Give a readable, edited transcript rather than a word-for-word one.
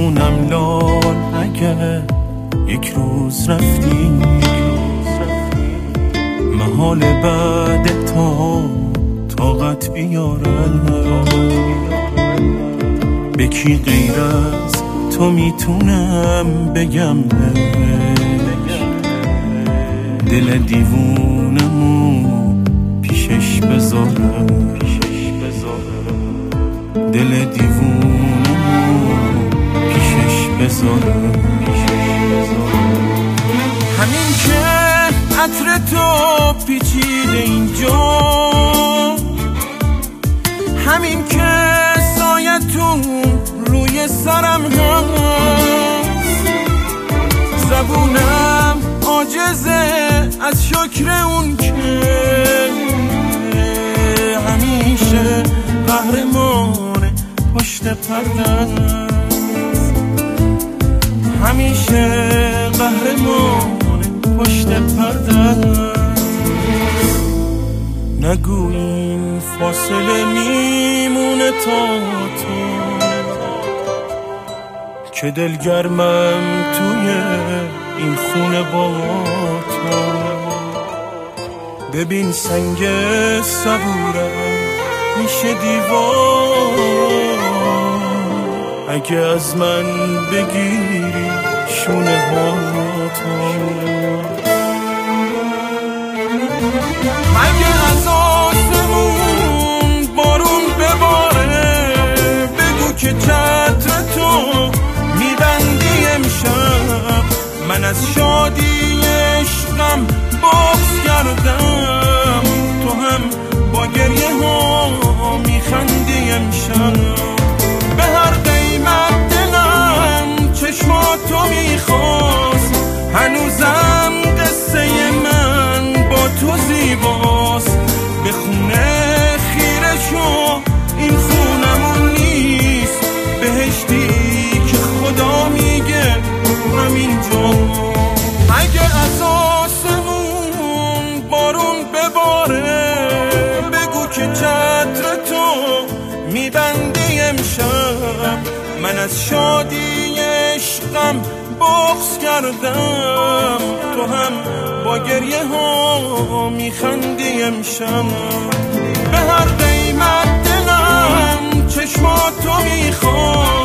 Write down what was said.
میمونم لال اگه یک روز رفتی، محال بعد تا طاقت بیارم. به کی غیر از تو میتونم بگم دل دیوونمو پیشش بذارم، دل دیوونمو پیشش بذارم. همین که عطر تو پیچیده اینجا، همین که سایتون روی سرم هست، زبونم عاجزه از شکر اون که همیشه قهرمان پشت پرده است، همیشه قهرمان پشت پرده است. نگو این فاصله میمونه تا تو، که دلگرمم توی این خونه با تو. ببین سنگ صبورم میشه دیوار، اگه از من بگیری شونه ها تو. اگه از آسمون بارون بباره، بگو که چتر تو میبندی امشب. من از شادی عشقم بغض کردم، تو هم با گریه ها میخندی امشب. به هر قیمت دلم چشماتو میخواست، هنوزم قصه من با تو زیباست. به خونه خیره شو، این خونمون نیست، بهشتی که خدا میگه همینجا. اگه از آسمون بارون بباره، بگو که چتر تو میبندی امشب. من از شادی عشقم بغض کردم، تو هم با گریه ها میخندی امشب. به هر قیمت دلم چشماتو میخواد،